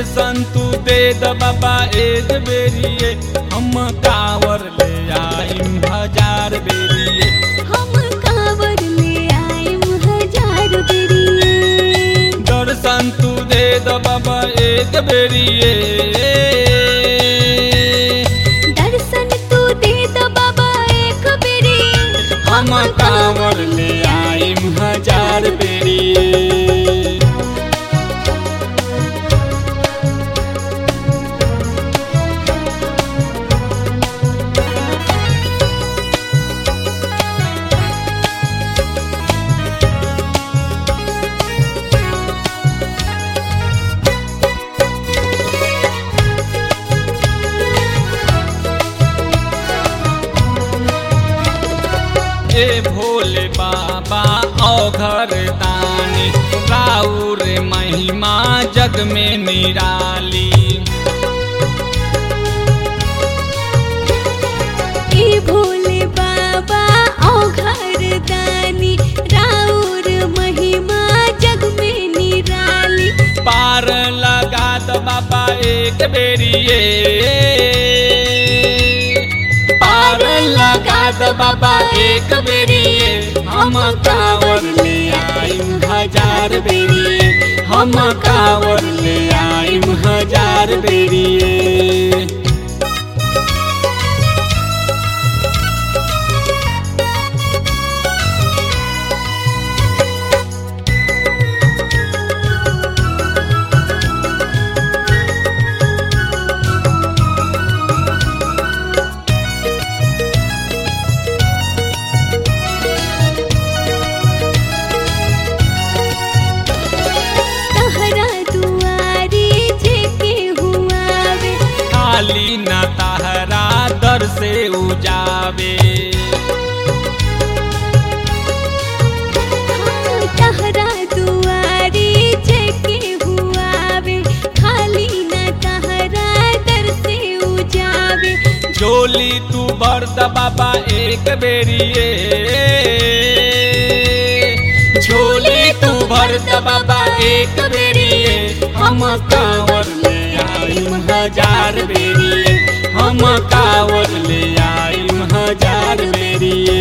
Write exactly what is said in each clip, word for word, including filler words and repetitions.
दर्शन तू दे द बाबा एक बेरिए, हम कांवर ले आइम हजार बेरिए। हम कांवर ले आइम हजार बेरिए। दर्शन तू दे द बाबा एक बेरिए, दर्शन तू दे द बाबा एक बेरिए। हम कांवर ले आइम हजार बेरिए। ए भोले बाबा औघर दानी, राउर महिमा जग में निराली। ए भोले बाबा औघर दानी, राउर महिमा जग में निराली। पार लगा द बाबा एक बेरिए, पार लगा द बाबा एक बेरिए। हम कांवर ले आइम हजार बेरिए, हम कांवर ले आइम हजार बेरिए। खाली न तहरा दर से उजावे, तहरा दुआरी जेके हुआवे। खाली न तहरा दर से उजावे। झोली तू भर द बाबा एक बेरिए, झोली तू भर द बाबा एक बेरिए। हम कांवर ले आइम हजार बेरिए, हम कांवर ले आइम हजार बेरिए।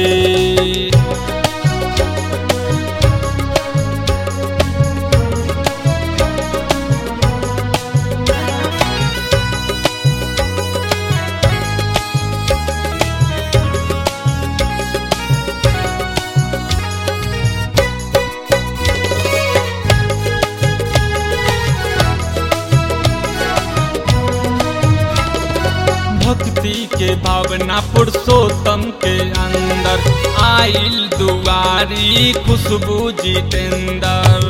भक्ति के भावना पुरुषोत्तम के अंदर, आइल दुआरी खुशबू जितेंदर।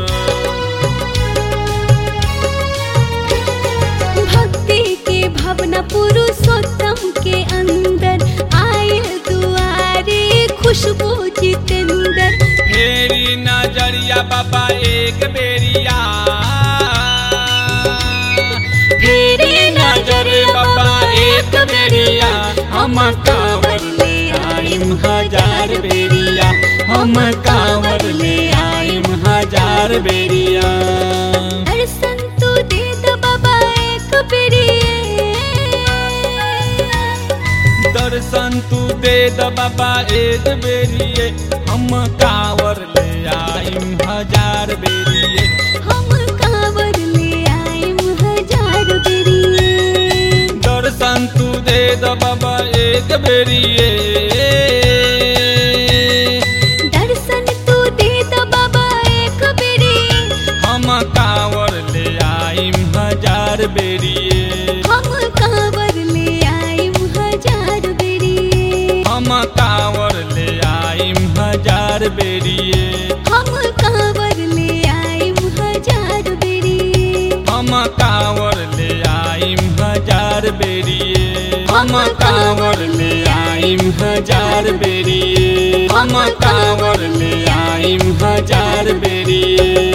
भक्ति के भावना पुरुषोत्तम के अंदर, आइल दुआरी खुशबू जितेंदर। फेरी नजरिया बाबा एक बेरिया, फेरी नजर बाबा एक बेरिया। हम कांवर ले आइम हजार बेरिया, हम कांवर ले आइम हजार बेरिया। दर्शन तू दे द बाबा एक बेरिए, दर्शन तू दे द बाबा एक बेरिए। हम कांवर ले आइम हजार बेरिए, हम कांवर ले आइम हजार बेरिए। दर्शन तू दे द बाबा एक बेरिए, दर्शन तू दे द बाबा एक बेरिए। हम कांवर ले आइम हजार बेरिए, हम कांवर ले आइम हजार बेरिए। हम कांवर ले आइम हजार बेरिए, हम कांवर ले आइम हजार बेरिए। हम कांवर ले आइम हजार बेरिए, हम कांवर ले आइम हजार बेरिए, हम कांवर ले आइम हजार बेरिए।